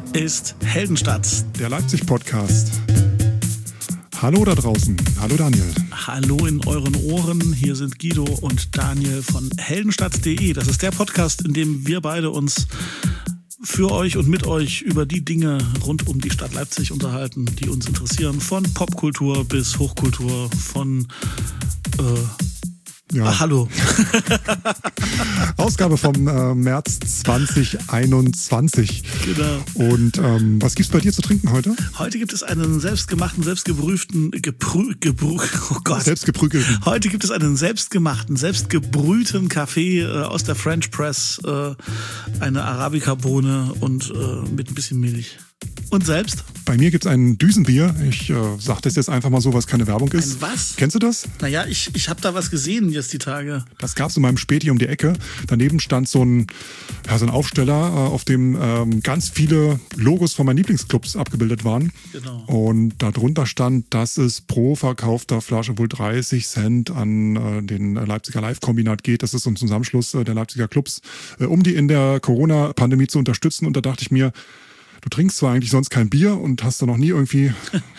ist Heldenstadt. Der Leipzig-Podcast. Hallo da draußen. Hallo Daniel. Hallo in euren Ohren. Hier sind Guido und Daniel von heldenstadt.de. Das ist der Podcast, in dem wir beide uns für euch und mit euch über die Dinge rund um die Stadt Leipzig unterhalten, die uns interessieren. Von Popkultur bis Hochkultur, von hallo. Ausgabe vom März 2021. Genau. Und was gibt's bei dir zu trinken heute? Heute gibt es einen selbstgeprügelten. Heute gibt es einen selbstgebrühten Kaffee aus der French Press, eine Arabica-Bohne und mit ein bisschen Milch. Und selbst? Bei mir gibt's ein Düsenbier. Ich sage das jetzt einfach mal so, weil es keine Werbung ist. Ein was? Kennst du das? Naja, ich habe da was gesehen jetzt die Tage. Das gab's in meinem Späti um die Ecke. Daneben stand so ein Aufsteller, auf dem ganz viele Logos von meinen Lieblingsclubs abgebildet waren. Genau. Und darunter stand, dass es pro verkaufter Flasche wohl 30 Cent an den Leipziger Live-Kombinat geht. Das ist so ein Zusammenschluss der Leipziger Clubs, um die in der Corona-Pandemie zu unterstützen. Und da dachte ich mir, du trinkst zwar eigentlich sonst kein Bier und hast da noch nie irgendwie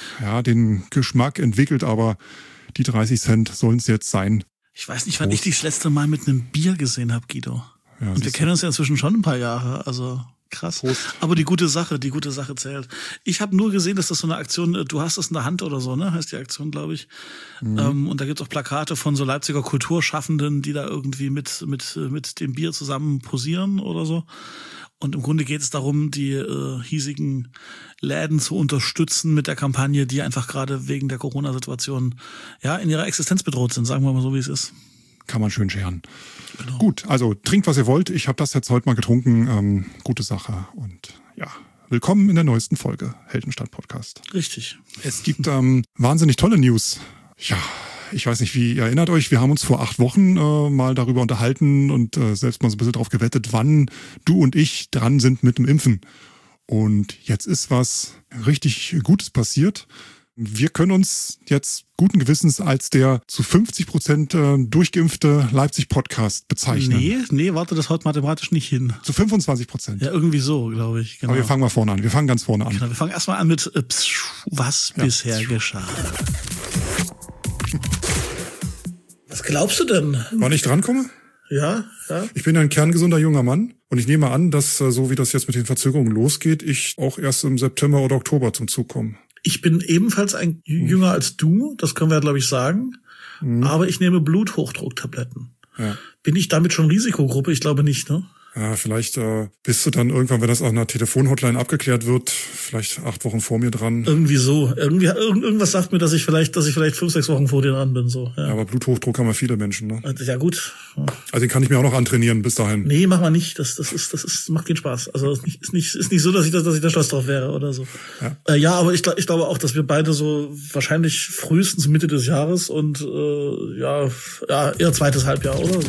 den Geschmack entwickelt, aber die 30 Cent sollen es jetzt sein. Ich weiß nicht, wann ich dich das letzte Mal mit einem Bier gesehen habe, Guido. Ja, und wir kennen uns ja inzwischen schon ein paar Jahre, also krass. Prost. Aber die gute Sache zählt. Ich habe nur gesehen, dass das so eine Aktion, du hast es in der Hand oder so, ne? Heißt die Aktion, glaube ich. Und da gibt's auch Plakate von so Leipziger Kulturschaffenden, die da irgendwie mit dem Bier zusammen posieren oder so. Und im Grunde geht es darum, die hiesigen Läden zu unterstützen mit der Kampagne, die einfach gerade wegen der Corona-Situation in ihrer Existenz bedroht sind, sagen wir mal so, wie es ist. Kann man schön scheren. Genau. Gut, also trinkt, was ihr wollt. Ich habe das jetzt heute mal getrunken. Gute Sache. Und willkommen in der neuesten Folge Heldenstadt Podcast. Richtig. Es gibt wahnsinnig tolle News. Ja, ich weiß nicht, wie ihr erinnert euch, wir haben uns vor 8 Wochen mal darüber unterhalten und selbst mal so ein bisschen drauf gewettet, wann du und ich dran sind mit dem Impfen. Und jetzt ist was richtig Gutes passiert. Wir können uns jetzt guten Gewissens als der zu 50% durchgeimpfte Leipzig-Podcast bezeichnen. Nee, warte, das haut mathematisch nicht hin. Zu 25%. Ja, irgendwie so, glaube ich. Genau. Aber wir fangen mal vorne an. Wir fangen ganz vorne an. Genau, wir fangen erstmal an mit was bisher geschah. Was glaubst du denn? Wann ich drankomme? Ja. Ich bin ein kerngesunder junger Mann und ich nehme an, dass, so wie das jetzt mit den Verzögerungen losgeht, ich auch erst im September oder Oktober zum Zug komme. Ich bin ebenfalls ein jünger als du, das können wir ja, glaube ich, sagen. Aber ich nehme Bluthochdrucktabletten. Ja. Bin ich damit schon Risikogruppe? Ich glaube nicht, ne? Ja, vielleicht bist du dann irgendwann, wenn das auf einer Telefonhotline abgeklärt wird, vielleicht 8 Wochen vor mir dran. Irgendwie so. Irgendwas sagt mir, dass ich vielleicht 5-6 Wochen vor dir dran bin. So. Ja. Ja, aber Bluthochdruck haben ja viele Menschen, ne? Ja, gut. Also den kann ich mir auch noch antrainieren bis dahin. Nee, mach mal nicht. Das macht keinen Spaß. Also ist nicht so, dass ich da stolz drauf wäre oder so. Ja, aber ich glaube auch, dass wir beide so wahrscheinlich frühestens Mitte des Jahres und eher zweites Halbjahr oder so.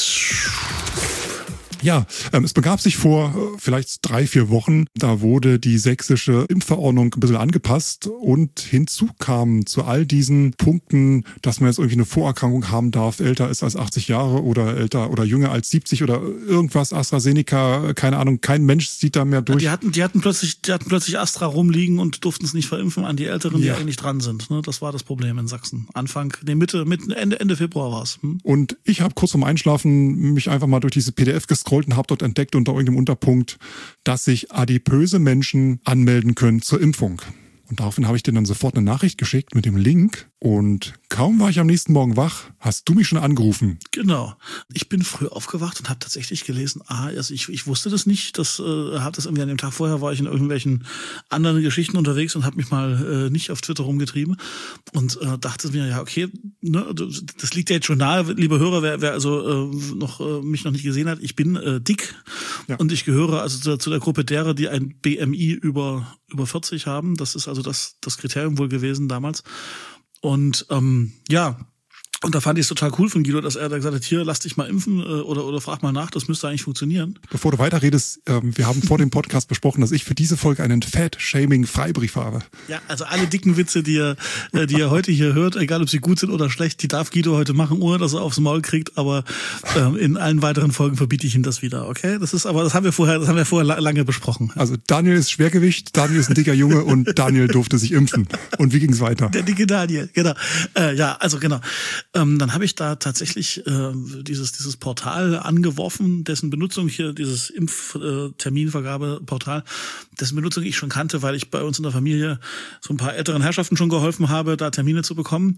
Ja, es begab sich vor vielleicht 3-4 Wochen, da wurde die sächsische Impfverordnung ein bisschen angepasst und hinzu kam zu all diesen Punkten, dass man jetzt irgendwie eine Vorerkrankung haben darf, älter ist als 80 Jahre oder älter oder jünger als 70 oder irgendwas, AstraZeneca, keine Ahnung, kein Mensch sieht da mehr durch. Die hatten plötzlich Astra rumliegen und durften es nicht verimpfen an die Älteren, die eigentlich dran sind. Ne? Das war das Problem in Sachsen. Ende Februar war es. Und ich habe kurz vorm Einschlafen mich einfach mal durch diese PDF gescrollt und habe dort entdeckt unter irgendeinem Unterpunkt, dass sich adipöse Menschen anmelden können zur Impfung. Und daraufhin habe ich dir dann sofort eine Nachricht geschickt mit dem Link. Und kaum war ich am nächsten Morgen wach, hast du mich schon angerufen. Genau. Ich bin früh aufgewacht und habe tatsächlich gelesen, also ich wusste das nicht, habe das irgendwie an dem Tag vorher, war ich in irgendwelchen anderen Geschichten unterwegs und habe mich mal nicht auf Twitter rumgetrieben und dachte mir, ja okay, ne, das liegt ja jetzt schon nahe, liebe Hörer, wer also mich noch nicht gesehen hat, ich bin dick und ich gehöre also zu der Gruppe derer, die ein BMI über 40 haben. Das ist also das Kriterium wohl gewesen damals. Und Und da fand ich es total cool von Guido, dass er da gesagt hat, hier, lass dich mal impfen oder frag mal nach, das müsste eigentlich funktionieren. Bevor du weiterredest, wir haben vor dem Podcast besprochen, dass ich für diese Folge einen Fat-Shaming-Freibrief habe. Ja, also alle dicken Witze, die ihr heute hier hört, egal ob sie gut sind oder schlecht, die darf Guido heute machen, ohne dass er aufs Maul kriegt, aber in allen weiteren Folgen verbiete ich ihm das wieder, okay? Das haben wir vorher lange besprochen. Also Daniel ist Schwergewicht, Daniel ist ein dicker Junge und Daniel durfte sich impfen. Und wie ging's weiter? Der dicke Daniel, genau. Genau. Dann habe ich da tatsächlich dieses Portal angeworfen, dessen Benutzung hier, dieses Impfterminvergabeportal, dessen Benutzung ich schon kannte, weil ich bei uns in der Familie so ein paar älteren Herrschaften schon geholfen habe, da Termine zu bekommen.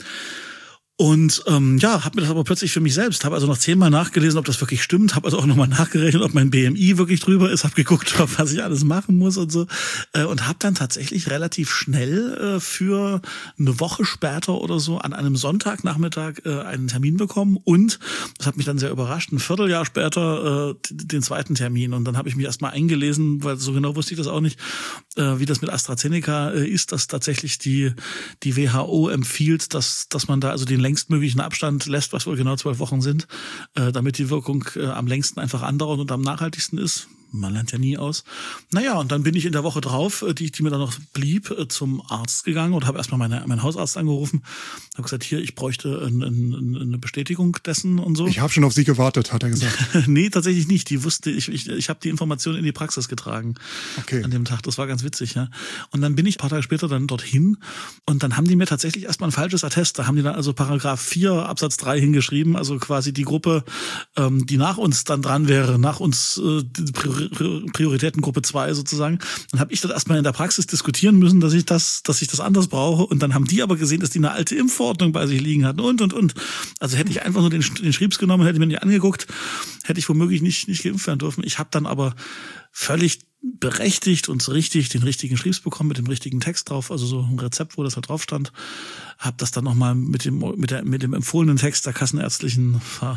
Und habe mir das aber plötzlich für mich selbst, habe also noch 10-mal nachgelesen, ob das wirklich stimmt, habe also auch nochmal nachgerechnet, ob mein BMI wirklich drüber ist, habe geguckt, was ich alles machen muss und so und habe dann tatsächlich relativ schnell für eine Woche später oder so an einem Sonntagnachmittag einen Termin bekommen und, das hat mich dann sehr überrascht, ein Vierteljahr später den zweiten Termin und dann habe ich mich erstmal eingelesen, weil so genau wusste ich das auch nicht, wie das mit AstraZeneca ist, dass tatsächlich die WHO empfiehlt, dass man da also den längstmöglichen Abstand lässt, was wohl genau 12 Wochen sind, damit die Wirkung am längsten einfach andauert und am nachhaltigsten ist. Man lernt ja nie aus. Naja, und dann bin ich in der Woche drauf, die mir dann noch blieb, zum Arzt gegangen und habe erstmal meinen Hausarzt angerufen. Habe gesagt, hier, ich bräuchte eine Bestätigung dessen und so. Ich habe schon auf Sie gewartet, hat er gesagt. Nee, tatsächlich nicht. Die wusste, ich habe die Information in die Praxis getragen. Okay. An dem Tag. Das war ganz witzig, ja. Und dann bin ich ein paar Tage später dann dorthin und dann haben die mir tatsächlich erstmal ein falsches Attest. Da haben die dann also Paragraph 4 Absatz 3 hingeschrieben, also quasi die Gruppe, die nach uns dann dran wäre, nach uns Prioritätengruppe 2 sozusagen. Dann habe ich das erstmal in der Praxis diskutieren müssen, dass ich das anders brauche. Und dann haben die aber gesehen, dass die eine alte Impfverordnung bei sich liegen hatten und. Also hätte ich einfach nur den Schriebs genommen, hätte ich mir nicht angeguckt, hätte ich womöglich nicht geimpft werden dürfen. Ich habe dann aber völlig berechtigt und richtig den richtigen Schriebs bekommen mit dem richtigen Text drauf, also so ein Rezept, wo das halt drauf stand. Habe das dann nochmal mit dem empfohlenen Text der kassenärztlichen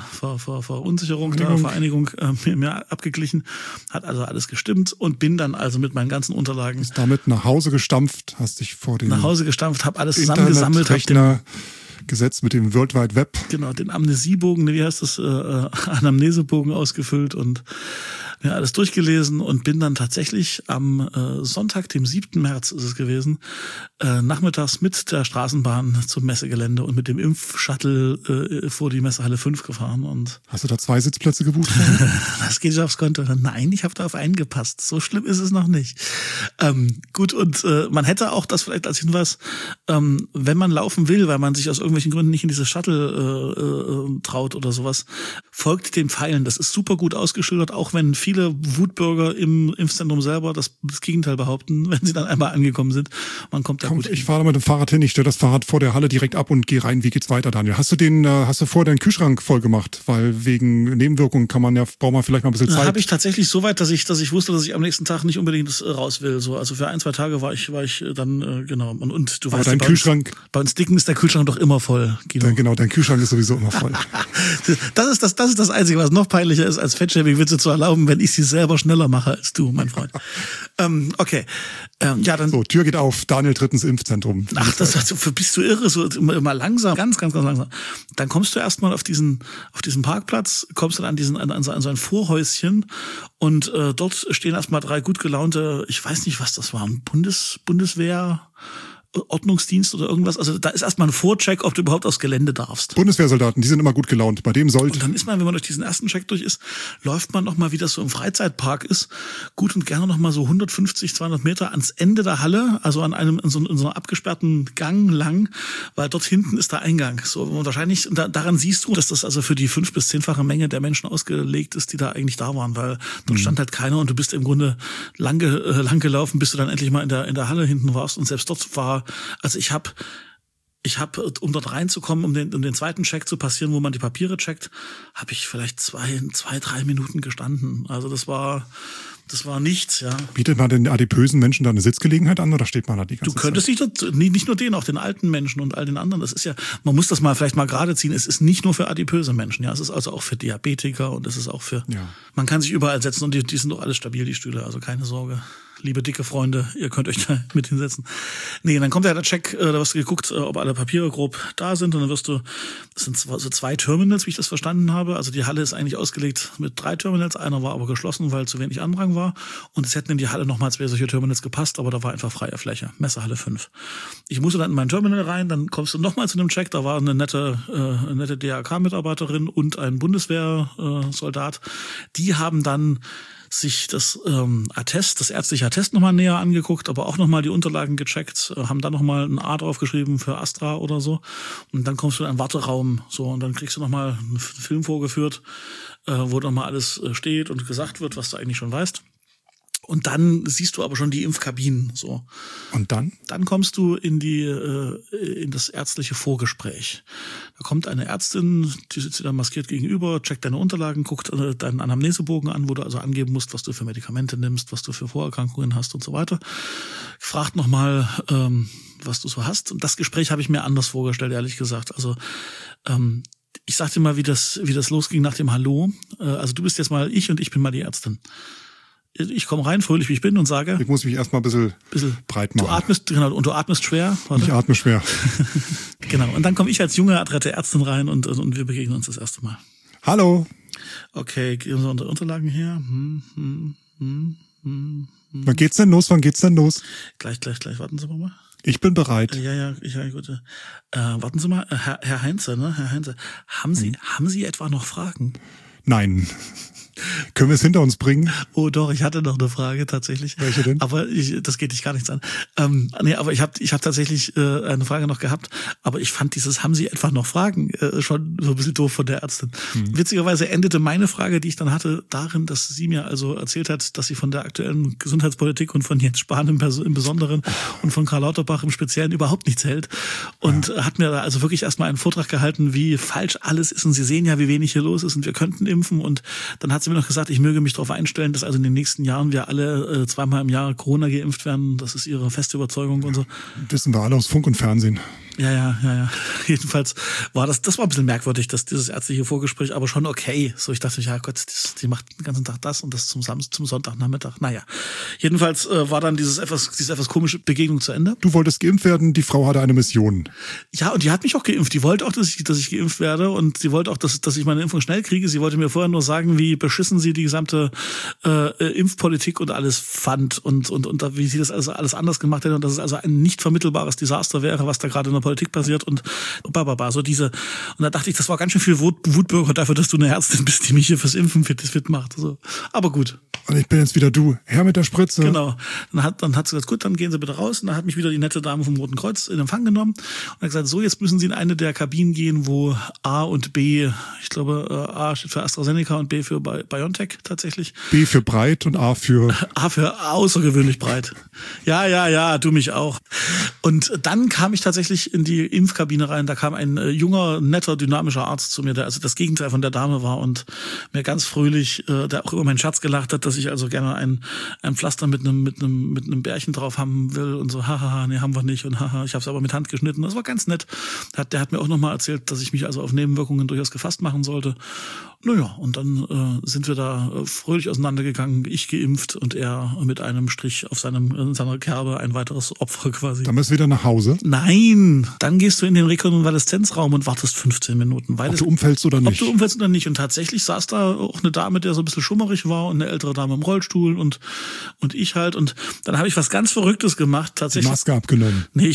Vereinigung mir abgeglichen. Hat also alles gestimmt und bin dann also mit meinen ganzen Unterlagen bist damit nach Hause gestampft, hast dich vor den habe alles zusammengesammelt, Rechner gesetzt mit dem World Wide Web. Genau, den Amnesiebogen, wie heißt das, Anamnesebogen ausgefüllt und mir alles durchgelesen und bin dann tatsächlich am Sonntag, dem 7. März ist es gewesen, nachmittags mit der Straßenbahn zum Messegelände und mit dem Impfshuttle vor die Messehalle 5 gefahren. Und hast du da 2 Sitzplätze gebucht? Das geht aufs Konto. Nein, ich habe da auf einen gepasst. So schlimm ist es noch nicht. Gut, und man hätte auch das vielleicht als Hinweis, wenn man laufen will, weil man sich aus irgendwelchen Gründen nicht in dieses Shuttle traut oder sowas, folgt den Pfeilen. Das ist super gut ausgeschildert, auch wenn viele Wutbürger im Impfzentrum selber das Gegenteil behaupten, wenn sie dann einmal angekommen sind. Man kommt da gut hin. Ich fahre mit dem Fahrrad hin, ich stelle das Fahrrad vor der Halle direkt ab und gehe rein. Wie geht's weiter, Daniel? Hast du vorher deinen Kühlschrank voll gemacht? Weil wegen Nebenwirkungen braucht man vielleicht mal ein bisschen Zeit. Habe ich tatsächlich so weit, dass ich wusste, dass ich am nächsten Tag nicht unbedingt raus will. So, also für 1-2 Tage war ich dann genau. Und du aber weißt, dein Kühlschrank, bei uns Dicken ist der Kühlschrank doch immer voll. Genau, dein Kühlschrank ist sowieso immer voll. Das ist das Einzige, was noch peinlicher ist, als Fettshaming-Witze zu erlauben, wenn ich sie selber schneller mache als du, mein Freund. Okay. Dann. So, Tür geht auf, Daniel tritt ins Impfzentrum. Ach, bist du irre, so immer langsam, ganz, ganz, ganz langsam. Dann kommst du erstmal auf diesen Parkplatz, kommst dann an so ein Vorhäuschen und dort stehen erstmal 3 gut gelaunte, ich weiß nicht, was das war, Bundeswehr, Ordnungsdienst oder irgendwas. Also da ist erstmal ein Vorcheck, ob du überhaupt aufs Gelände darfst. Bundeswehrsoldaten, die sind immer gut gelaunt. Bei dem sollte. Und dann ist man, wenn man durch diesen ersten Check durch ist, läuft man nochmal, wie das so im Freizeitpark ist, gut und gerne nochmal so 150, 200 Meter ans Ende der Halle, also in so einer abgesperrten Gang lang, weil dort hinten ist der Eingang. So, und wahrscheinlich, daran siehst du, dass das also für die 5- bis 10-fache Menge der Menschen ausgelegt ist, die da eigentlich da waren, weil dort stand halt keiner und du bist im Grunde lang gelaufen, bis du dann endlich mal in der Halle hinten warst und selbst dort war. Also ich habe, um dort reinzukommen, um den zweiten Check zu passieren, wo man die Papiere checkt, habe ich vielleicht 2-3 Minuten gestanden. Also das war nichts, ja. Bietet man den adipösen Menschen da eine Sitzgelegenheit an oder steht man da die ganze Zeit? Du könntest nicht nur den, auch den alten Menschen und all den anderen. Das ist ja, man muss das vielleicht mal gerade ziehen. Es ist nicht nur für adipöse Menschen, ja. Es ist also auch für Diabetiker und es ist auch für, man kann sich überall setzen und die sind doch alles stabil, die Stühle, also keine Sorge. liebe dicke Freunde, ihr könnt euch da mit hinsetzen. Nee, dann kommt ja der Check, da wirst du geguckt, ob alle Papiere grob da sind und dann wirst du, das sind so 2 Terminals, wie ich das verstanden habe. Also die Halle ist eigentlich ausgelegt mit 3 Terminals, einer war aber geschlossen, weil zu wenig Andrang war und es hätten in die Halle nochmal 2 solche Terminals gepasst, aber da war einfach freie Fläche, Messehalle 5. Ich musste dann in mein Terminal rein, dann kommst du nochmal zu einem Check, da war eine nette DRK-Mitarbeiterin und ein Bundeswehrsoldat. Die haben dann sich das das ärztliche Attest nochmal näher angeguckt, aber auch nochmal die Unterlagen gecheckt, haben dann nochmal ein A draufgeschrieben für Astra oder so. Und dann kommst du in einen Warteraum, so, und dann kriegst du nochmal einen Film vorgeführt, wo nochmal alles steht und gesagt wird, was du eigentlich schon weißt. Und dann siehst du aber schon die Impfkabinen, so. Und dann? Dann kommst du in das ärztliche Vorgespräch. Da kommt eine Ärztin, die sitzt dir dann maskiert gegenüber, checkt deine Unterlagen, guckt deinen Anamnesebogen an, wo du also angeben musst, was du für Medikamente nimmst, was du für Vorerkrankungen hast und so weiter. Fragt nochmal, was du so hast. Und das Gespräch habe ich mir anders vorgestellt, ehrlich gesagt. Also, ich sag dir mal, wie das losging nach dem Hallo. Also du bist jetzt mal ich und ich bin mal die Ärztin. Ich komme rein, fröhlich wie ich bin und sage... Ich muss mich erstmal ein bisschen breit machen. Du atmest schwer. Warte. Ich atme schwer. Genau, und dann komme ich als junge, adrette Ärztin rein und wir begegnen uns das erste Mal. Hallo. Okay, geben wir unsere Unterlagen her. Wann geht's denn los? Gleich. Warten Sie mal. Ich bin bereit. Ja, gut. Warten Sie mal, Herr Heinze, ne? Herr Heinze, haben Sie etwa noch Fragen? Nein. Können wir es hinter uns bringen? Oh doch, ich hatte noch eine Frage tatsächlich. Welche denn? Aber das geht dich gar nichts an. Aber ich hab tatsächlich eine Frage noch gehabt. Aber ich fand haben Sie etwa noch Fragen? Schon so ein bisschen doof von der Ärztin. Witzigerweise endete meine Frage, die ich dann hatte, darin, dass sie mir also erzählt hat, dass sie von der aktuellen Gesundheitspolitik und von Jens Spahn im Besonderen und von Karl Lauterbach im Speziellen überhaupt nichts hält. Und hat mir da also wirklich erstmal einen Vortrag gehalten, wie falsch alles ist. Und Sie sehen ja, wie wenig hier los ist und wir könnten impfen. Und dann hat sie mir noch gesagt, ich möge mich darauf einstellen, dass also in den nächsten Jahren wir alle 2-mal im Jahr Corona geimpft werden. Das ist ihre feste Überzeugung und so. Wissen wir alle aus Funk und Fernsehen. Ja. Jedenfalls war das war ein bisschen merkwürdig, dass dieses ärztliche Vorgespräch, aber schon okay. So, ich dachte, ja Gott, die macht den ganzen Tag das und das zum Sonntagnachmittag. Naja. Jedenfalls war dann diese etwas komische Begegnung zu Ende. Du wolltest geimpft werden, die Frau hatte eine Mission. Ja, und die hat mich auch geimpft. Die wollte auch, dass ich geimpft werde und sie wollte auch, dass ich meine Impfung schnell kriege. Sie wollte mir vorher nur sagen, wie beschissen sie die gesamte Impfpolitik und alles fand und wie sie das also alles anders gemacht hätte und dass es also ein nicht vermittelbares Desaster wäre, was da gerade in der Politik passiert und so diese. Und da dachte ich, das war ganz schön viel Wutbürger dafür, dass du eine Ärztin bist, die mich hier fürs Impfen fit macht. So. Aber gut. Und ich bin jetzt wieder du. Herr mit der Spritze. Genau. Dann hat sie gesagt, gut, dann gehen Sie bitte raus. Und dann hat mich wieder die nette Dame vom Roten Kreuz in Empfang genommen und hat gesagt, so, jetzt müssen Sie in eine der Kabinen gehen, wo A und B, ich glaube, A steht für AstraZeneca und B für BioNTech tatsächlich. B für breit und A für außergewöhnlich breit. Ja, du mich auch. Und dann kam ich tatsächlich in die Impfkabine rein. Da kam ein junger, netter, dynamischer Arzt zu mir, der also das Gegenteil von der Dame war und mir ganz fröhlich, der auch über meinen Scherz gelacht hat, dass ich also gerne ein Pflaster mit einem Bärchen drauf haben will und so, haha, nee, haben wir nicht und haha, ich habe es aber mit Hand geschnitten. Das war ganz nett. Der hat mir auch nochmal erzählt, dass ich mich also auf Nebenwirkungen durchaus gefasst machen sollte. Naja, und dann sind wir da fröhlich auseinandergegangen, ich geimpft und er mit einem Strich auf seiner Kerbe ein weiteres Opfer quasi. Dann bist du wieder nach Hause? Nein, dann gehst du in den Rekonvaleszenzraum und wartest 15 Minuten. Ob du umfällst oder nicht. Und tatsächlich saß da auch eine Dame, der so ein bisschen schummerig war und eine ältere Dame im Rollstuhl und ich halt. Und dann habe ich was ganz Verrücktes gemacht. Tatsächlich. Die Maske abgenommen. Nee,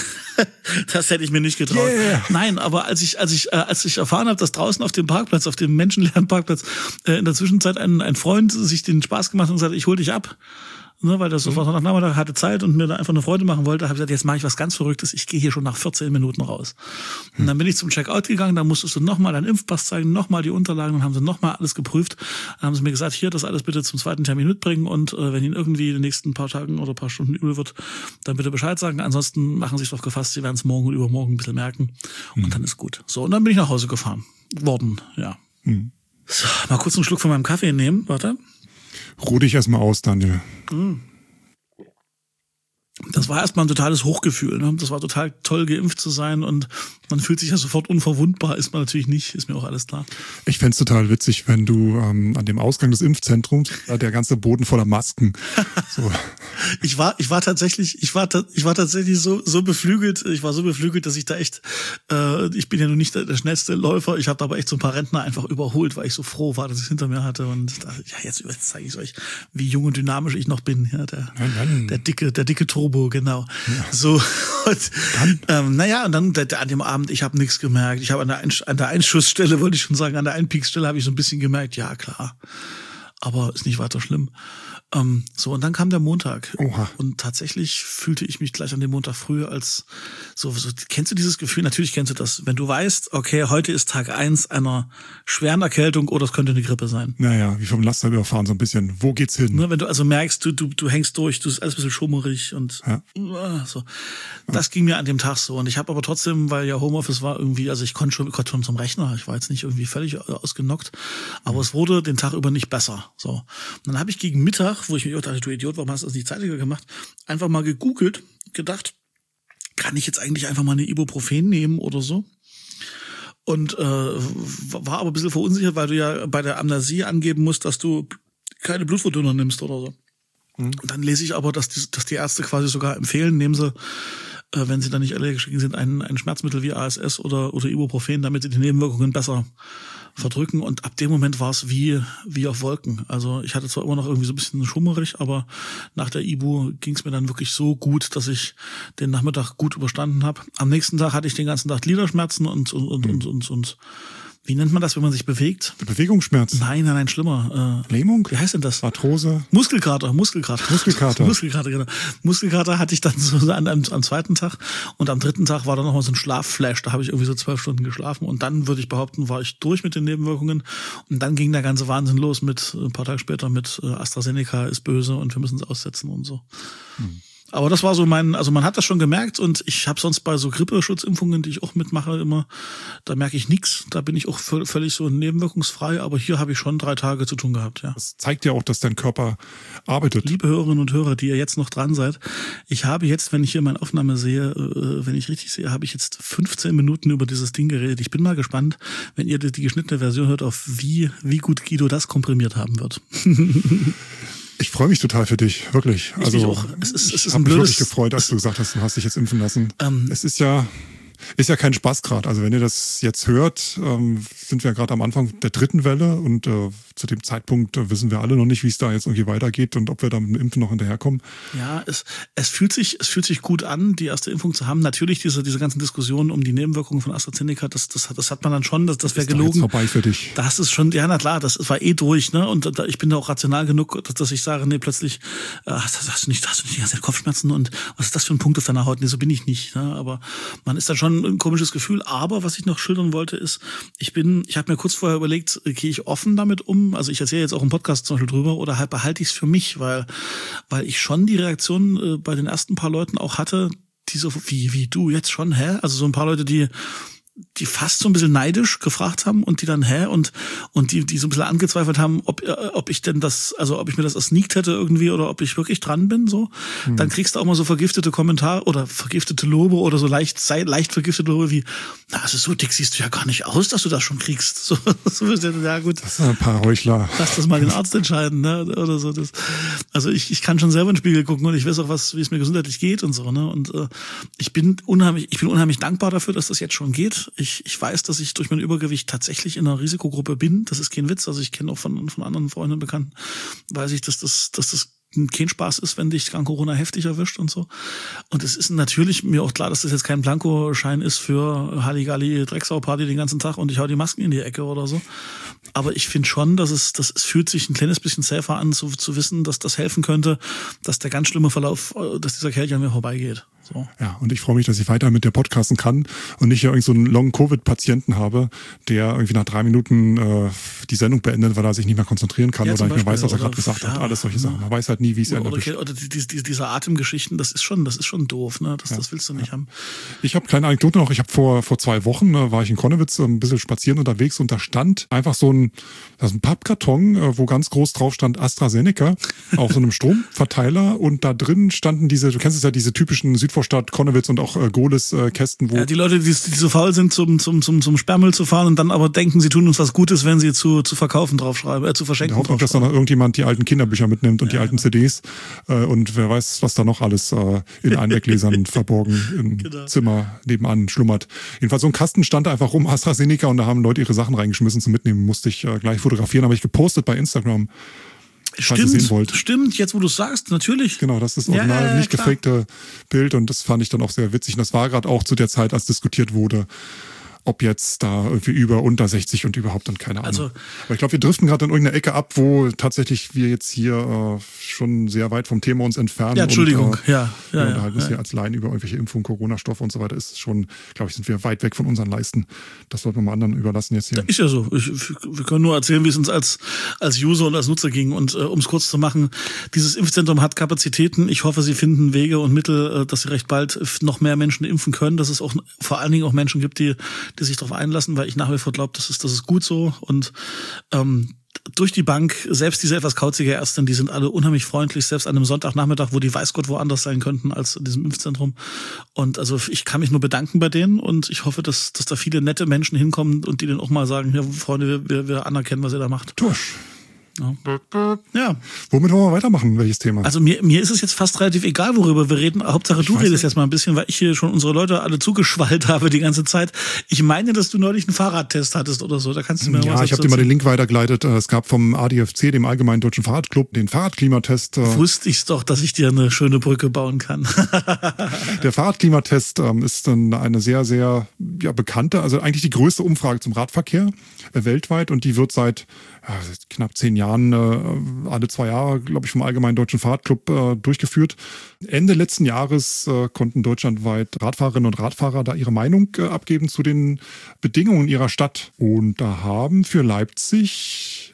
das hätte ich mir nicht getraut. Yeah. Nein, aber als ich erfahren habe, dass draußen auf dem Parkplatz, auf dem menschenleeren Parkplatz, in der Zwischenzeit ein Freund sich den Spaß gemacht hat und gesagt, ich hol dich ab. Ne, weil das sofort nach Nachmittag hatte Zeit und mir da einfach eine Freude machen wollte, habe ich gesagt, jetzt mache ich was ganz Verrücktes, ich gehe hier schon nach 14 Minuten raus. Und dann bin ich zum Checkout gegangen, da musstest du nochmal deinen Impfpass zeigen, nochmal die Unterlagen, dann haben sie nochmal alles geprüft. Dann haben sie mir gesagt, hier, das alles bitte zum zweiten Termin mitbringen und wenn Ihnen irgendwie in den nächsten paar Tagen oder paar Stunden übel wird, dann bitte Bescheid sagen. Ansonsten machen Sie sich drauf gefasst, Sie werden es morgen und übermorgen ein bisschen merken und dann ist gut. So, und dann bin ich nach Hause gefahren. Ja. So, mal kurz einen Schluck von meinem Kaffee nehmen, warte. Ruh dich erstmal aus, Daniel. das war erstmal ein totales Hochgefühl. Ne? Das war total toll, geimpft zu sein und man fühlt sich ja sofort unverwundbar. Ist man natürlich nicht, ist mir auch alles klar. Ich fänd's total witzig, wenn du an dem Ausgang des Impfzentrums, der ganze Boden voller Masken. So. Ich war tatsächlich so beflügelt. Ich war so beflügelt, dass ich da echt, ich bin ja nun nicht der schnellste Läufer. Ich habe da aber echt so ein paar Rentner einfach überholt, weil ich so froh war, dass ich es hinter mir hatte. Und dachte, ja, jetzt zeige ich euch, wie jung und dynamisch ich noch bin. Ja, der dicke Turbo, genau. Ja. So. Und, und dann an dem Abend, ich habe nichts gemerkt. Ich habe an der Einschussstelle, wollte ich schon sagen, an der Einpeakstelle habe ich so ein bisschen gemerkt, ja klar, aber ist nicht weiter schlimm. Und dann kam der Montag. Oha. Und tatsächlich fühlte ich mich gleich an dem Montag früh als so, kennst du dieses Gefühl? Natürlich kennst du das. Wenn du weißt, okay, heute ist Tag 1 einer schweren Erkältung oder es könnte eine Grippe sein. Naja, wie vom Laster überfahren so ein bisschen. Wo geht's hin? Ne, wenn du also merkst, du hängst durch, du bist alles ein bisschen schummerig und so. Das ging mir an dem Tag so. Und ich habe aber trotzdem, weil ja Homeoffice war irgendwie, also ich konnte schon zum Rechner. Ich war jetzt nicht irgendwie völlig ausgenockt. Aber es wurde den Tag über nicht besser. So. Und dann habe ich gegen Mittag, wo ich mir auch dachte, du Idiot, warum hast du das nicht zeitiger gemacht? Einfach mal gegoogelt, gedacht, kann ich jetzt eigentlich einfach mal eine Ibuprofen nehmen oder so? Und war aber ein bisschen verunsichert, weil du ja bei der Amnesie angeben musst, dass du keine Blutverdünner nimmst oder so. Und dann lese ich aber, dass die Ärzte quasi sogar empfehlen, nehmen sie, wenn sie dann nicht allergisch sind, ein Schmerzmittel wie ASS oder Ibuprofen, damit sie die Nebenwirkungen besser verdrücken. Und ab dem Moment war es wie auf Wolken. Also ich hatte zwar immer noch irgendwie so ein bisschen schummerig, aber nach der Ibu ging es mir dann wirklich so gut, dass ich den Nachmittag gut überstanden habe. Am nächsten Tag hatte ich den ganzen Tag Gliederschmerzen und wie nennt man das, wenn man sich bewegt? Bewegungsschmerzen? Nein, schlimmer. Lähmung? Wie heißt denn das? Arthrose? Muskelkater, genau. Muskelkater hatte ich dann so am zweiten Tag und am dritten Tag war dann nochmal so ein Schlafflash. Da habe ich irgendwie so 12 Stunden geschlafen und dann, würde ich behaupten, war ich durch mit den Nebenwirkungen und dann ging der ganze Wahnsinn los mit ein paar Tage später mit AstraZeneca ist böse und wir müssen es aussetzen und so. Aber das war so also man hat das schon gemerkt und ich habe sonst bei so Grippeschutzimpfungen, die ich auch mitmache immer, da merke ich nichts, da bin ich auch völlig so nebenwirkungsfrei, aber hier habe ich schon 3 Tage zu tun gehabt, ja. Das zeigt ja auch, dass dein Körper arbeitet. Liebe Hörerinnen und Hörer, die ihr jetzt noch dran seid, ich habe jetzt, wenn ich hier meine Aufnahme sehe, wenn ich richtig sehe, habe ich jetzt 15 Minuten über dieses Ding geredet. Ich bin mal gespannt, wenn ihr die geschnittene Version hört, auf wie gut Guido das komprimiert haben wird. Ich freue mich total für dich, wirklich. Ich mich auch. Ich habe mich wirklich gefreut, als du gesagt hast, du hast dich jetzt impfen lassen. Es ist ja kein Spaß gerade. Also wenn ihr das jetzt hört, sind wir gerade am Anfang der 3. Welle und zu dem Zeitpunkt wissen wir alle noch nicht, wie es da jetzt irgendwie weitergeht und ob wir da mit dem Impfen noch hinterherkommen. Ja, es fühlt sich gut an, die erste Impfung zu haben. Natürlich diese ganzen Diskussionen um die Nebenwirkungen von AstraZeneca, das hat man dann schon, das wäre gelogen. Ist vorbei für dich. Das ist schon, ja na klar, das war durch, ne? Und ich bin da auch rational genug, dass ich sage, nee, plötzlich hast du nicht die ganze Zeit Kopfschmerzen und was ist das für ein Punkt auf deiner Haut? Nee, so bin ich nicht, ne? Aber man ist dann schon ein komisches Gefühl. Aber was ich noch schildern wollte ist, ich habe mir kurz vorher überlegt, gehe ich offen damit um? Also ich erzähle jetzt auch im Podcast zum Beispiel drüber oder halt behalte ich es für mich, weil ich schon die Reaktion bei den ersten paar Leuten auch hatte, die so, wie du jetzt schon, hä? Also so ein paar Leute, die fast so ein bisschen neidisch gefragt haben und die dann, und die so ein bisschen angezweifelt haben, ob ich mir das ersneakt hätte irgendwie oder ob ich wirklich dran bin, so. Dann kriegst du auch mal so vergiftete Kommentare oder vergiftete Lobe oder so leicht vergiftete Lobe wie, also so dick siehst du ja gar nicht aus, dass du das schon kriegst. So ja gut. Das sind ein paar Heuchler. Lass das mal den Arzt entscheiden, ne, oder so. Also ich kann schon selber in den Spiegel gucken und ich weiß auch, wie es mir gesundheitlich geht und so, ne, und ich bin unheimlich dankbar dafür, dass das jetzt schon geht. Ich weiß, dass ich durch mein Übergewicht tatsächlich in einer Risikogruppe bin. Das ist kein Witz. Also ich kenne auch von anderen Freunden und Bekannten, weiß ich, dass das kein Spaß ist, wenn dich Corona heftig erwischt und so. Und es ist natürlich mir auch klar, dass das jetzt kein Blankoschein ist für Halligalli Drecksau-Party den ganzen Tag und ich hau die Masken in die Ecke oder so. Aber ich finde schon, dass es fühlt sich ein kleines bisschen safer an, zu wissen, dass das helfen könnte, dass der ganz schlimme Verlauf, dass dieser Kerl an mir vorbeigeht. So. Ja, und ich freue mich, dass ich weiter mit dir podcasten kann und nicht ja irgend so einen Long-Covid-Patienten habe, der irgendwie nach 3 Minuten die Sendung beendet, weil er sich nicht mehr konzentrieren kann oder nicht mehr weiß, was er gerade gesagt hat. Alles solche Sachen. Man weiß halt nie, wie es endet. Oder diese Atemgeschichten, das ist schon doof, ne? Das willst du nicht haben. Ich habe kleine Anekdote noch. Ich habe vor 2 Wochen war ich in Konnewitz ein bisschen spazieren unterwegs und da stand einfach so ein Pappkarton, wo ganz groß drauf stand AstraZeneca auf so einem Stromverteiler und da drin standen du kennst es ja, diese typischen Südvorstadt, Konnewitz und auch Gohlis-Kästen, wo... Ja, die Leute, die so faul sind, zum Sperrmüll zu fahren und dann aber denken, sie tun uns was Gutes, wenn sie zu verkaufen draufschreiben, zu verschenken. Hoffentlich, dass da noch irgendjemand die alten Kinderbücher mitnimmt und die alten CDs und wer weiß, was da noch alles in Einweggläsern verborgen im Zimmer nebenan schlummert. Jedenfalls so ein Kasten stand da einfach rum, AstraZeneca, und da haben Leute ihre Sachen reingeschmissen zum Mitnehmen. Musste ich gleich fotografieren, habe ich gepostet bei Instagram. Stimmt, jetzt wo du es sagst, natürlich. Genau, das ist das original, nicht gefakte Bild und das fand ich dann auch sehr witzig. Und das war gerade auch zu der Zeit, als diskutiert wurde, ob jetzt da irgendwie unter 60 und überhaupt und keine Ahnung. Also, aber ich glaube, wir driften gerade in irgendeine Ecke ab, wo tatsächlich wir jetzt hier schon sehr weit vom Thema uns entfernen. Ja, Entschuldigung. Wir unterhalten uns hier als Laien über irgendwelche Impfungen, Corona-Stoffe und so weiter. Ist schon, glaube ich, sind wir weit weg von unseren Leisten. Das sollten wir mal anderen überlassen jetzt hier. Ist ja so. Wir können nur erzählen, wie es uns als User und als Nutzer ging. Und um es kurz zu machen, dieses Impfzentrum hat Kapazitäten. Ich hoffe, sie finden Wege und Mittel, dass sie recht bald noch mehr Menschen impfen können, dass es auch vor allen Dingen auch Menschen gibt, die sich darauf einlassen, weil ich nach wie vor glaube, das ist gut so. Und durch die Bank, selbst diese etwas kauzige Ärztin, die sind alle unheimlich freundlich, selbst an einem Sonntagnachmittag, wo die weiß Gott woanders sein könnten als in diesem Impfzentrum. Und also ich kann mich nur bedanken bei denen und ich hoffe, dass da viele nette Menschen hinkommen und die denen auch mal sagen, ja, Freunde, wir anerkennen, was ihr da macht. Tusch. Ja. Womit wollen wir weitermachen? Welches Thema? Also mir ist es jetzt fast relativ egal, worüber wir reden. Hauptsache du redest jetzt mal ein bisschen, weil ich hier schon unsere Leute alle zugeschwallt habe die ganze Zeit. Ich meine, dass du neulich einen Fahrradtest hattest oder so. Da kannst du mir was ich habe dir mal den Link weitergeleitet. Es gab vom ADFC, dem Allgemeinen Deutschen Fahrradclub, den Fahrradklimatest. Wusste ich's doch, dass ich dir eine schöne Brücke bauen kann. Der Fahrradklimatest ist dann eine sehr, sehr bekannte, also eigentlich die größte Umfrage zum Radverkehr weltweit und die wird seit knapp 10 Jahren, alle 2 Jahre, glaube ich, vom Allgemeinen Deutschen Fahrradclub durchgeführt. Ende letzten Jahres konnten deutschlandweit Radfahrerinnen und Radfahrer da ihre Meinung abgeben zu den Bedingungen ihrer Stadt. Und da haben für Leipzig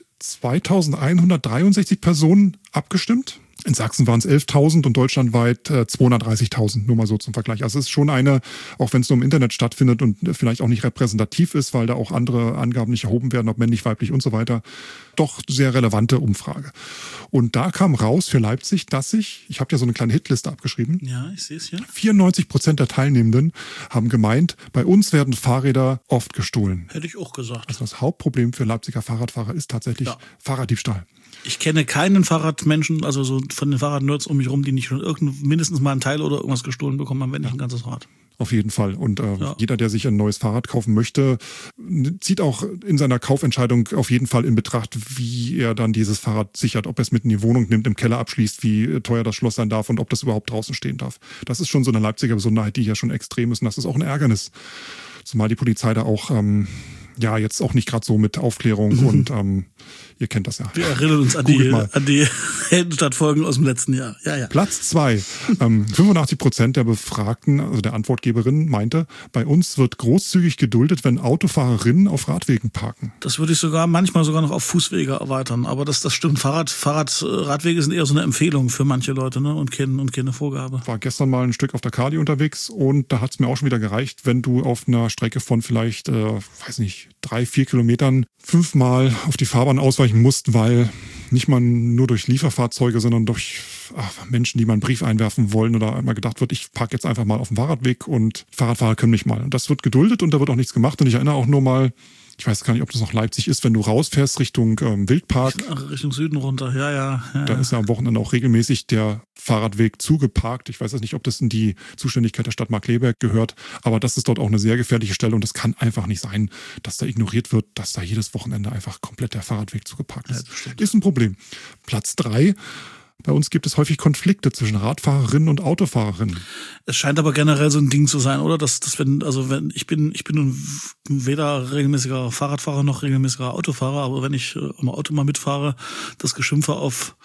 2163 Personen abgestimmt. In Sachsen waren es 11.000 und deutschlandweit 230.000, nur mal so zum Vergleich. Also es ist schon eine, auch wenn es nur im Internet stattfindet und vielleicht auch nicht repräsentativ ist, weil da auch andere Angaben nicht erhoben werden, ob männlich, weiblich und so weiter, doch sehr relevante Umfrage. Und da kam raus für Leipzig, dass ich habe ja so eine kleine Hitliste abgeschrieben. Ja, ich sehe es hier. 94% der Teilnehmenden haben gemeint, bei uns werden Fahrräder oft gestohlen. Hätte ich auch gesagt. Also das Hauptproblem für Leipziger Fahrradfahrer ist tatsächlich Fahrraddiebstahl. Ich kenne keinen Fahrradmenschen, also so von den Fahrradnerds um mich rum, die nicht schon mindestens mal ein Teil oder irgendwas gestohlen bekommen haben, wenn nicht ein ganzes Rad. Auf jeden Fall. Und jeder, der sich ein neues Fahrrad kaufen möchte, zieht auch in seiner Kaufentscheidung auf jeden Fall in Betracht, wie er dann dieses Fahrrad sichert, ob er es mit in die Wohnung nimmt, im Keller abschließt, wie teuer das Schloss sein darf und ob das überhaupt draußen stehen darf. Das ist schon so eine Leipziger Besonderheit, die hier schon extrem ist. Und das ist auch ein Ärgernis. Zumal die Polizei da auch jetzt auch nicht gerade so mit Aufklärung und ihr kennt das ja. Wir erinnern uns an die Heldenstadt-Folgen aus dem letzten Jahr. Ja. Platz 2. 85% der Befragten, also der Antwortgeberin, meinte, bei uns wird großzügig geduldet, wenn Autofahrerinnen auf Radwegen parken. Das würde ich manchmal sogar noch auf Fußwege erweitern. Aber das stimmt. Radwege sind eher so eine Empfehlung für manche Leute, ne? Und keine Vorgabe. War gestern mal ein Stück auf der Kali unterwegs und da hat es mir auch schon wieder gereicht, wenn du auf einer Strecke von vielleicht, 3-4 Kilometern 5-mal auf die Fahrbahn ausweichen musst, weil nicht mal nur durch Lieferfahrzeuge, sondern durch Menschen, die mal einen Brief einwerfen wollen oder einmal gedacht wird, ich parke jetzt einfach mal auf dem Fahrradweg und Fahrradfahrer können mich mal. Und das wird geduldet und da wird auch nichts gemacht. Und ich erinnere auch nur mal, ich weiß gar nicht, ob das noch Leipzig ist, wenn du rausfährst Richtung Wildpark. Richtung Süden runter, ja. Da ist ja am Wochenende auch regelmäßig der Fahrradweg zugeparkt. Ich weiß jetzt nicht, ob das in die Zuständigkeit der Stadt Markkleeberg gehört, aber das ist dort auch eine sehr gefährliche Stelle und es kann einfach nicht sein, dass da ignoriert wird, dass da jedes Wochenende einfach komplett der Fahrradweg zugeparkt ist. Ja, ist ein Problem. Platz 3. Bei uns gibt es häufig Konflikte zwischen Radfahrerinnen und Autofahrerinnen. Es scheint aber generell so ein Ding zu sein, oder? Wenn ich bin nun weder regelmäßiger Fahrradfahrer noch regelmäßiger Autofahrer, aber wenn ich im Auto mal mitfahre, das Geschimpfe auf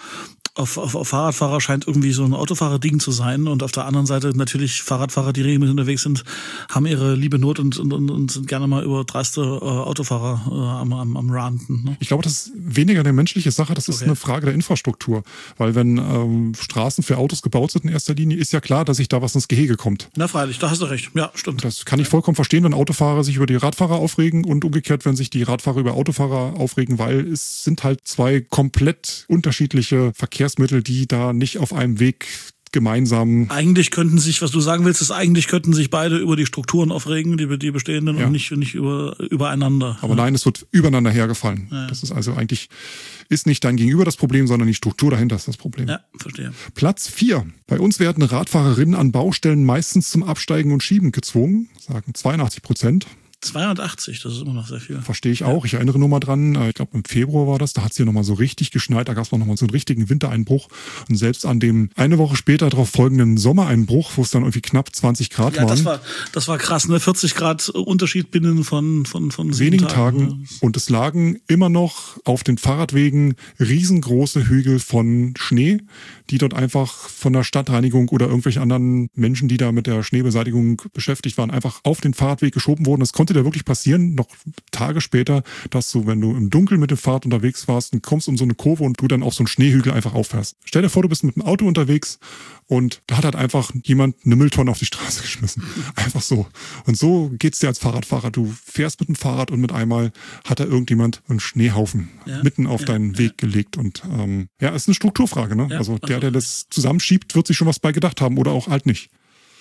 Auf Fahrradfahrer scheint irgendwie so ein Autofahrer-Ding zu sein und auf der anderen Seite natürlich Fahrradfahrer, die regelmäßig unterwegs sind, haben ihre liebe Not und sind gerne mal über dreiste Autofahrer am Ranten. Ne? Ich glaube, das ist weniger eine menschliche Sache, das ist eine Frage der Infrastruktur. Weil wenn Straßen für Autos gebaut sind in erster Linie, ist ja klar, dass sich da was ins Gehege kommt. Na freilich, da hast du recht. Ja, stimmt. Das kann ich vollkommen verstehen, wenn Autofahrer sich über die Radfahrer aufregen und umgekehrt, wenn sich die Radfahrer über Autofahrer aufregen, weil es sind halt zwei komplett unterschiedliche Verkehrsmittel, die da nicht auf einem Weg gemeinsam. Eigentlich könnten sich, was du sagen willst, ist, eigentlich könnten sich beide über die Strukturen aufregen, die bestehenden, und nicht übereinander. Aber nein, es wird übereinander hergefallen. Ja. Das ist also eigentlich, ist nicht dein Gegenüber das Problem, sondern die Struktur dahinter ist das Problem. Ja, verstehe. Platz 4. Bei uns werden Radfahrerinnen an Baustellen meistens zum Absteigen und Schieben gezwungen, sagen 82%. 82, das ist immer noch sehr viel. Verstehe ich auch. Ich erinnere nur mal dran, ich glaube im Februar war das, da hat es hier nochmal so richtig geschneit, da gab es noch mal so einen richtigen Wintereinbruch. Und selbst an dem eine Woche später darauf folgenden Sommereinbruch, wo es dann irgendwie knapp 20 Grad waren. Ja, das war krass, ne? 40 Grad Unterschied binnen von wenigen Tagen. Und es lagen immer noch auf den Fahrradwegen riesengroße Hügel von Schnee, die dort einfach von der Stadtreinigung oder irgendwelchen anderen Menschen, die da mit der Schneebeseitigung beschäftigt waren, einfach auf den Fahrradweg geschoben wurden. Das konnte da wirklich passieren, noch Tage später, dass du, wenn du im Dunkeln mit dem Fahrrad unterwegs warst, und kommst um so eine Kurve und du dann auf so einen Schneehügel einfach auffährst. Stell dir vor, du bist mit dem Auto unterwegs und da hat halt einfach jemand eine Mülltonne auf die Straße geschmissen. Einfach so. Und so geht's dir als Fahrradfahrer. Du fährst mit dem Fahrrad und mit einmal hat da irgendjemand einen Schneehaufen mitten auf deinen Weg gelegt. Und ist eine Strukturfrage, ne? Ja, also der das zusammenschiebt, wird sich schon was bei gedacht haben oder auch halt nicht.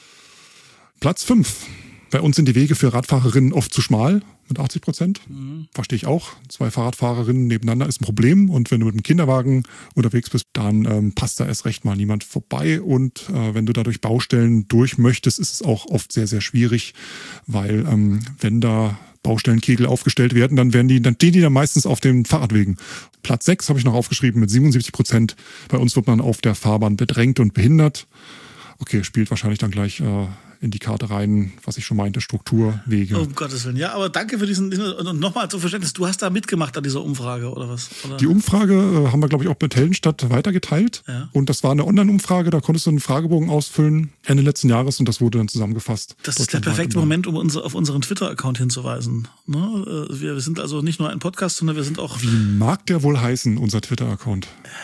Platz 5. Bei uns sind die Wege für Radfahrerinnen oft zu schmal, mit 80%. Verstehe ich auch. 2 Fahrradfahrerinnen nebeneinander ist ein Problem. Und wenn du mit einem Kinderwagen unterwegs bist, dann passt da erst recht mal niemand vorbei. Und wenn du da durch Baustellen durch möchtest, ist es auch oft sehr, sehr schwierig, weil wenn da Baustellenkegel aufgestellt werden, dann stehen die dann meistens auf den Fahrradwegen. Platz 6 habe ich noch aufgeschrieben mit 77%. Bei uns wird man auf der Fahrbahn bedrängt und behindert. Okay, spielt wahrscheinlich dann gleich in die Karte rein, was ich schon meinte, Strukturwege. Um Gottes Willen. Ja, aber danke für diesen, und nochmal zum Verständnis, du hast da mitgemacht an dieser Umfrage, oder was? Oder? Die Umfrage haben wir, glaube ich, auch mit Heldenstadt weitergeteilt. Ja. Und das war eine Online-Umfrage, da konntest du einen Fragebogen ausfüllen Ende letzten Jahres und das wurde dann zusammengefasst. Das ist der perfekte Moment, um auf unseren Twitter-Account hinzuweisen. Ne? Wir sind also nicht nur ein Podcast, sondern wir sind auch... Wie mag der wohl heißen, unser Twitter-Account?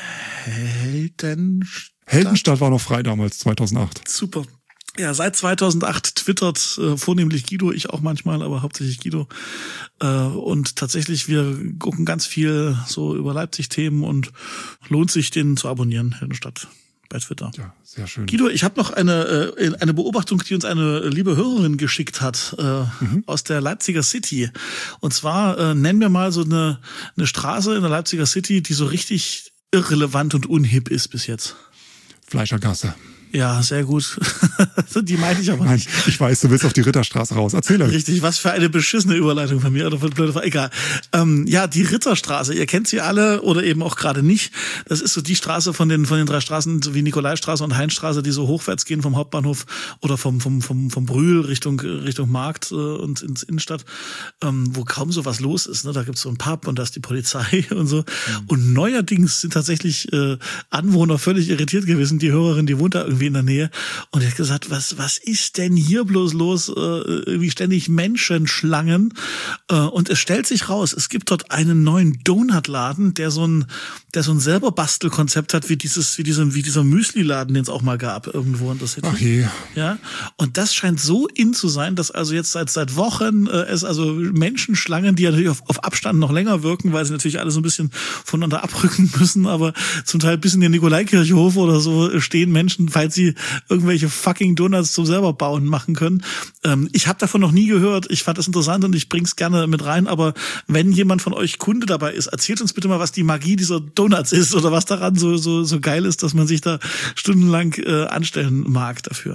Heldenstadt war noch frei damals, 2008. Super. Ja, seit 2008 twittert vornehmlich Guido, ich auch manchmal, aber hauptsächlich Guido. Und tatsächlich, wir gucken ganz viel so über Leipzig-Themen und lohnt sich, den zu abonnieren, Heldenstadt, bei Twitter. Ja, sehr schön. Guido, ich habe noch eine Beobachtung, die uns eine liebe Hörerin geschickt hat, aus der Leipziger City. Und zwar nennen wir mal so eine Straße in der Leipziger City, die so richtig irrelevant und unhip ist bis jetzt. Fleischergasse. Ja, sehr gut. Die meinte ich aber nicht. Ich weiß, du willst auf die Ritterstraße raus. Erzähl euch. Richtig, was für eine beschissene Überleitung von mir. Oder von blöde Frage. Egal. Ja, die Ritterstraße, ihr kennt sie alle oder eben auch gerade nicht. Das ist so die Straße von den 3 Straßen, so wie Nikolaistraße und Heinstraße, die so hochwärts gehen vom Hauptbahnhof oder vom Brühl Richtung Markt und ins Innenstadt, wo kaum so was los ist. Ne? Da gibt's so einen Pub und da ist die Polizei und so. Und neuerdings sind tatsächlich Anwohner völlig irritiert gewesen. Die Hörerin, die wohnt da irgendwie in der Nähe und die hat gesagt, was ist denn hier bloß los? Irgendwie ständig Menschenschlangen. Und es stellt sich raus, es gibt dort einen neuen Donutladen, der so ein selber Bastelkonzept hat, wie dieser Müsli-Laden, den es auch mal gab irgendwo in der City. Ach je. Ja. Und das scheint so in zu sein, dass also jetzt seit Wochen es also Menschenschlangen, die ja natürlich auf Abstand noch länger wirken, weil sie natürlich alle so ein bisschen voneinander abrücken müssen, aber zum Teil bis in den Nikolaikirchhof oder so stehen Menschen, falls sie irgendwelche fucking Donuts zum selber bauen machen können. Ich habe davon noch nie gehört. Ich fand das interessant und ich bring's gerne mit rein. Aber wenn jemand von euch Kunde dabei ist, erzählt uns bitte mal, was die Magie dieser Donuts ist oder was daran so geil ist, dass man sich da stundenlang anstellen mag dafür.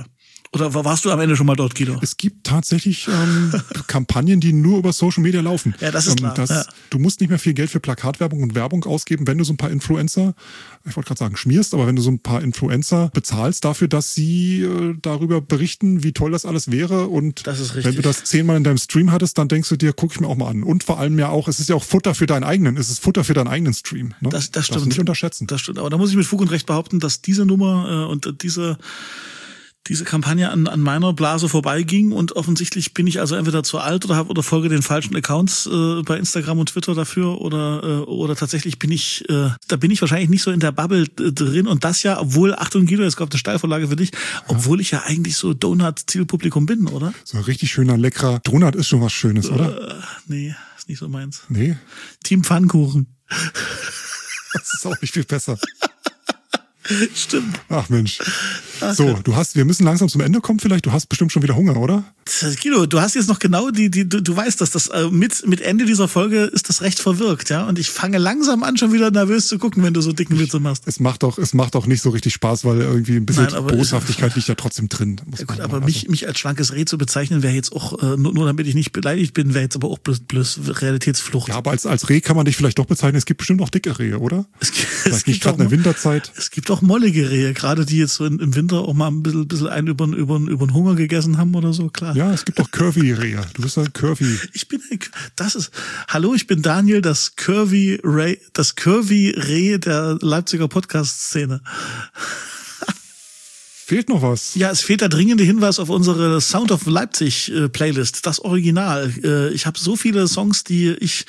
Oder warst du am Ende schon mal dort, Guido? Es gibt tatsächlich Kampagnen, die nur über Social Media laufen. Ja, das ist klar. Du musst nicht mehr viel Geld für Plakatwerbung und Werbung ausgeben, wenn du so ein paar Influencer, ich wollte gerade sagen schmierst, aber wenn du so ein paar Influencer bezahlst dafür, dass sie darüber berichten, wie toll das alles wäre. Und das ist richtig. Wenn du das 10-mal in deinem Stream hattest, dann denkst du dir, gucke ich mir auch mal an. Und vor allem ja auch, es ist ja auch Futter für deinen eigenen Stream. Ne? Das stimmt. Darfst du nicht unterschätzen. Das stimmt. Aber da muss ich mit Fug und Recht behaupten, dass diese Nummer und diese Kampagne an meiner Blase vorbeiging und offensichtlich bin ich also entweder zu alt oder folge den falschen Accounts bei Instagram und Twitter dafür oder tatsächlich bin ich wahrscheinlich nicht so in der Bubble drin und das ja, obwohl, Achtung Guido, jetzt kommt eine Steilvorlage für dich, obwohl ich ja eigentlich so Donut-Zielpublikum bin, oder? So ein richtig schöner, leckerer Donut ist schon was Schönes, oder? Nee, ist nicht so meins. Nee? Team Pfannkuchen. Das ist auch nicht viel besser. Stimmt. Ach Mensch. So, wir müssen langsam zum Ende kommen vielleicht. Du hast bestimmt schon wieder Hunger, oder? Guido, du hast jetzt noch genau du weißt, dass das mit Ende dieser Folge ist das recht verwirkt, ja? Und ich fange langsam an, schon wieder nervös zu gucken, wenn du so dicken Witze machst. Es macht auch nicht so richtig Spaß, weil irgendwie ein bisschen Boshaftigkeit liegt ja trotzdem drin. Ja gut, aber mich als schlankes Reh zu bezeichnen, wäre jetzt auch, nur damit ich nicht beleidigt bin, wäre jetzt aber auch bloß Realitätsflucht. Ja, aber als Reh kann man dich vielleicht doch bezeichnen. Es gibt bestimmt auch dicke Rehe, oder? Vielleicht nicht gerade in der Winterzeit. Es gibt auch mollige Rehe, gerade die jetzt so im Winter auch mal ein bisschen einen über den Hunger gegessen haben oder so, klar. Ja, es gibt auch Curvy-Rehe. Du bist ein Curvy. Ich bin Daniel, das Curvy-Reh der Leipziger Podcast-Szene. Fehlt noch was? Ja, es fehlt der dringende Hinweis auf unsere Sound of Leipzig Playlist, das Original. Ich habe so viele Songs, die ich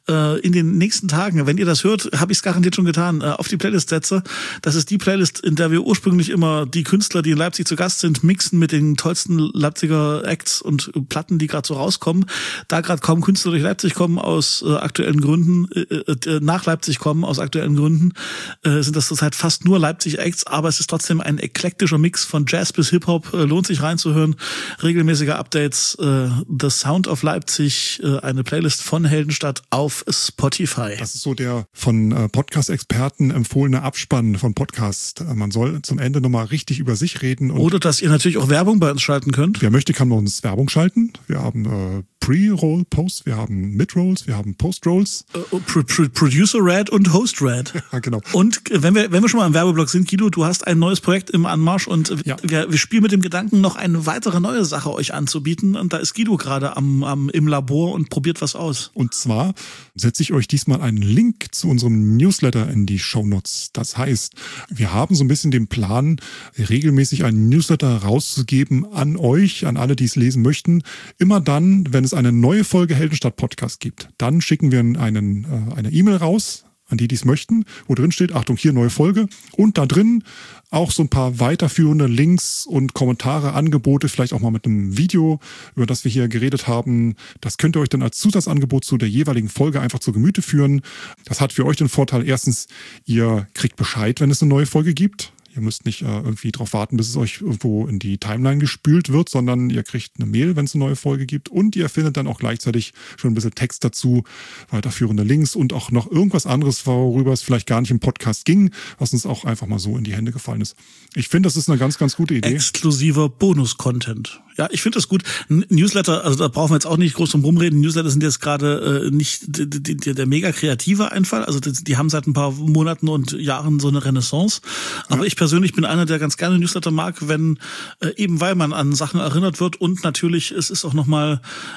in den nächsten Tagen, wenn ihr das hört, habe ich es garantiert schon getan, auf die Playlist setze. Das ist die Playlist, in der wir ursprünglich immer die Künstler, die in Leipzig zu Gast sind, mixen mit den tollsten Leipziger Acts und Platten, die gerade so rauskommen. Da gerade kaum Künstler durch Leipzig kommen aus aktuellen Gründen, nach Leipzig kommen aus aktuellen Gründen, sind das zurzeit fast nur Leipzig-Acts, aber es ist trotzdem ein eklektischer Mix von Jazz bis Hip-Hop, lohnt sich reinzuhören. Regelmäßige Updates, The Sound of Leipzig, eine Playlist von Heldenstadt auf Spotify. Das ist so der von Podcast-Experten empfohlene Abspann von Podcast. Man soll zum Ende nochmal richtig über sich reden. Und oder dass ihr natürlich auch Werbung bei uns schalten könnt. Wer möchte, kann bei uns Werbung schalten. Wir haben Pre-Roll-Posts, wir haben Mid-Rolls, wir haben Post-Rolls. Producer-Rad und Host-Rad. Ja, genau. Und wenn wir schon mal im Werbeblock sind, Guido, du hast ein neues Projekt im Anmarsch und wir spielen mit dem Gedanken, noch eine weitere neue Sache euch anzubieten. Und da ist Guido gerade im Labor und probiert was aus. Und zwar setze ich euch diesmal einen Link zu unserem Newsletter in die Shownotes. Das heißt, wir haben so ein bisschen den Plan, regelmäßig einen Newsletter rauszugeben an euch, an alle, die es lesen möchten. Immer dann, wenn es eine neue Folge Heldenstadt Podcast gibt. Dann schicken wir eine E-Mail raus an die es möchten, wo drin steht, Achtung, hier neue Folge. Und da drin auch so ein paar weiterführende Links und Kommentare, Angebote, vielleicht auch mal mit einem Video, über das wir hier geredet haben. Das könnt ihr euch dann als Zusatzangebot zu der jeweiligen Folge einfach zu Gemüte führen. Das hat für euch den Vorteil, erstens, ihr kriegt Bescheid, wenn es eine neue Folge gibt. Ihr müsst nicht irgendwie drauf warten, bis es euch irgendwo in die Timeline gespült wird, sondern ihr kriegt eine Mail, wenn es eine neue Folge gibt. Und ihr findet dann auch gleichzeitig schon ein bisschen Text dazu, weiterführende Links und auch noch irgendwas anderes, worüber es vielleicht gar nicht im Podcast ging, was uns auch einfach mal so in die Hände gefallen ist. Ich finde, das ist eine ganz, ganz gute Idee. Exklusiver Bonus-Content. Ja, ich finde das gut. Newsletter, also da brauchen wir jetzt auch nicht groß drum rumreden. Newsletter sind jetzt gerade nicht der mega kreative Einfall. Also die haben seit ein paar Monaten und Jahren so eine Renaissance. Aber ich persönlich bin einer, der ganz gerne Newsletter mag, wenn eben weil man an Sachen erinnert wird und natürlich es ist auch noch mal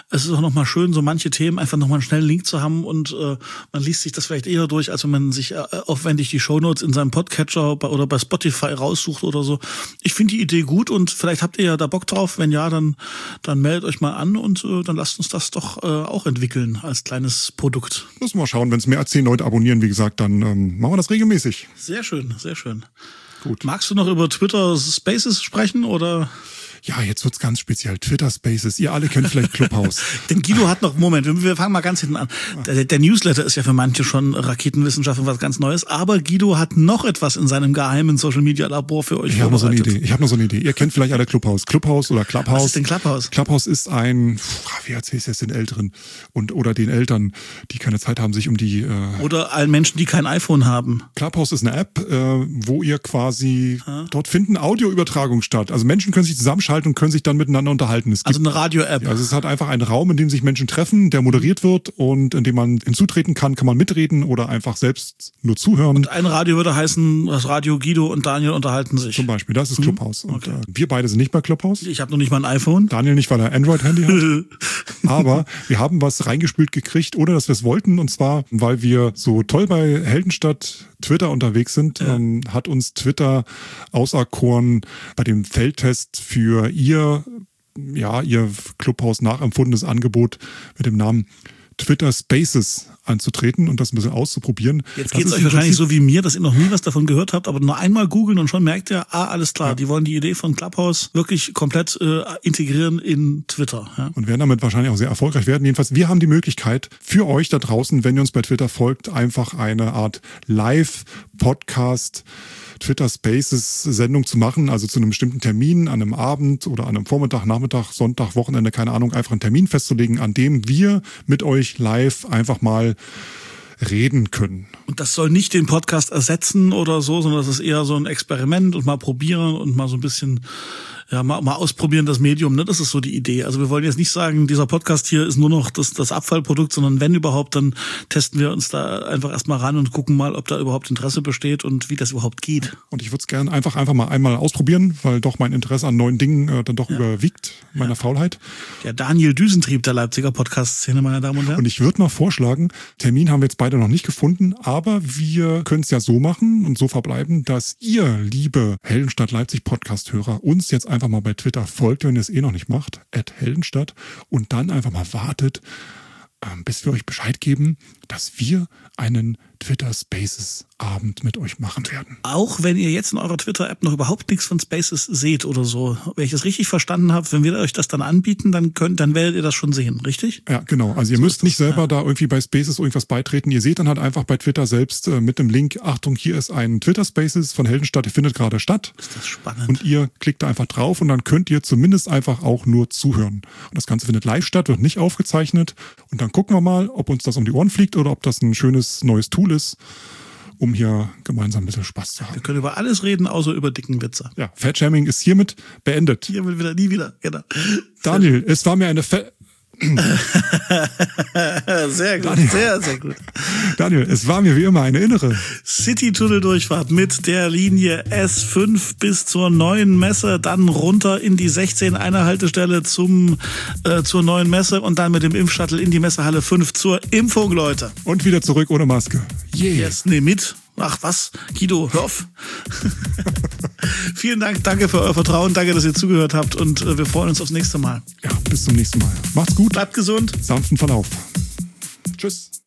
schön, so manche Themen einfach noch mal einen schnellen Link zu haben und man liest sich das vielleicht eher durch, als wenn man sich aufwendig die Shownotes in seinem Podcatcher oder bei Spotify raussucht oder so. Ich finde die Idee gut und vielleicht habt ihr ja da Bock drauf. Wenn ja, dann meldet euch mal an und dann lasst uns das doch auch entwickeln als kleines Produkt. Müssen wir mal schauen, wenn es mehr als 10 Leute abonnieren, wie gesagt, dann machen wir das regelmäßig. Sehr schön, sehr schön. Gut. Magst du noch über Twitter Spaces sprechen oder? Ja, jetzt wird's ganz speziell. Twitter Spaces. Ihr alle kennt vielleicht Clubhouse. Denn Guido hat noch, Moment, wir fangen mal ganz hinten an. Der Newsletter ist ja für manche schon Raketenwissenschaft und was ganz Neues, aber Guido hat noch etwas in seinem geheimen Social Media Labor für euch vorbereitet. Ich habe noch so eine Idee. Ihr kennt vielleicht alle Clubhouse. Clubhouse oder Clubhouse. Was ist denn Clubhouse? Clubhouse ist wie erzähl ich es den Älteren oder den Eltern, die keine Zeit haben, sich um die oder allen Menschen, die kein iPhone haben. Clubhouse ist eine App, wo ihr quasi dort finden Audioübertragung statt. Also Menschen können sich zusammenschalten eingeschaltet und können sich dann miteinander unterhalten. Also eine Radio-App. Ja, also es ist halt einfach ein Raum, in dem sich Menschen treffen, der moderiert wird und in dem man hinzutreten kann man mitreden oder einfach selbst nur zuhören. Und ein Radio würde heißen, das Radio Guido und Daniel unterhalten sich. Zum Beispiel, das ist Clubhouse. Und wir beide sind nicht bei Clubhouse. Ich habe noch nicht mal ein iPhone. Daniel nicht, weil er Android-Handy hat. Aber wir haben was reingespült gekriegt, ohne dass wir es wollten. Und zwar, weil wir so toll bei Heldenstadt Twitter unterwegs sind, hat uns Twitter auserkoren bei dem Feldtest für ihr Clubhouse nachempfundenes Angebot mit dem Namen Twitter Spaces anzutreten und das ein bisschen auszuprobieren. Jetzt geht es euch wahrscheinlich so wie mir, dass ihr noch nie was davon gehört habt, aber nur einmal googeln und schon merkt ihr, alles klar, die wollen die Idee von Clubhouse wirklich komplett integrieren in Twitter. Ja? Und werden damit wahrscheinlich auch sehr erfolgreich werden. Jedenfalls, wir haben die Möglichkeit für euch da draußen, wenn ihr uns bei Twitter folgt, einfach eine Art Live-Podcast Twitter Spaces Sendung zu machen, also zu einem bestimmten Termin, an einem Abend oder an einem Vormittag, Nachmittag, Sonntag, Wochenende, keine Ahnung, einfach einen Termin festzulegen, an dem wir mit euch live einfach mal reden können. Und das soll nicht den Podcast ersetzen oder so, sondern das ist eher so ein Experiment und mal probieren und mal so ein bisschen mal ausprobieren das Medium, ne? Das ist so die Idee. Also wir wollen jetzt nicht sagen, dieser Podcast hier ist nur noch das Abfallprodukt, sondern wenn überhaupt, dann testen wir uns da einfach erstmal ran und gucken mal, ob da überhaupt Interesse besteht und wie das überhaupt geht. Und ich würde es gerne einfach mal einmal ausprobieren, weil doch mein Interesse an neuen Dingen dann doch überwiegt, meiner Faulheit. Ja, Daniel Düsentrieb der Leipziger Podcast-Szene, meine Damen und Herren. Und ich würde mal vorschlagen, Termin haben wir jetzt beide noch nicht gefunden, aber wir können es ja so machen und so verbleiben, dass ihr, liebe Heldenstadt Leipzig Podcast-Hörer, uns jetzt einfach mal bei Twitter folgt, wenn ihr es noch nicht macht, @Heldenstadt, und dann einfach mal wartet, bis wir euch Bescheid geben, dass wir einen Twitter Spaces Abend mit euch machen werden. Auch wenn ihr jetzt in eurer Twitter-App noch überhaupt nichts von Spaces seht oder so. Wenn ich das richtig verstanden habe, wenn wir euch das dann anbieten, dann werdet ihr das schon sehen, richtig? Ja, genau. Also ihr müsst nicht selber da irgendwie bei Spaces irgendwas beitreten. Ihr seht dann halt einfach bei Twitter selbst mit dem Link, Achtung, hier ist ein Twitter Spaces von Heldenstadt, der findet gerade statt. Ist das spannend. Und ihr klickt da einfach drauf und dann könnt ihr zumindest einfach auch nur zuhören. Und das Ganze findet live statt, wird nicht aufgezeichnet. Und dann gucken wir mal, ob uns das um die Ohren fliegt oder ob das ein schönes neues Tool ist, um hier gemeinsam ein bisschen Spaß zu haben. Wir können über alles reden, außer über dicken Witze. Ja, Fatshaming ist hiermit beendet. Hiermit wieder, nie wieder, genau. Daniel, es war mir eine Sehr gut, Daniel. sehr, sehr gut. Daniel, es war mir wie immer eine innere City-Tunnel-Durchfahrt mit der Linie S5 bis zur neuen Messe, dann runter in die 16 eine Haltestelle zur neuen Messe und dann mit dem Impfshuttle in die Messehalle 5 zur Impfung, Leute. und wieder zurück ohne Maske. Yes, nee, mit. Ach was, Guido, hör auf. Vielen Dank, danke für euer Vertrauen, danke, dass ihr zugehört habt und wir freuen uns aufs nächste Mal. Ja, bis zum nächsten Mal. Macht's gut. Bleibt gesund. Sanften Verlauf. Tschüss.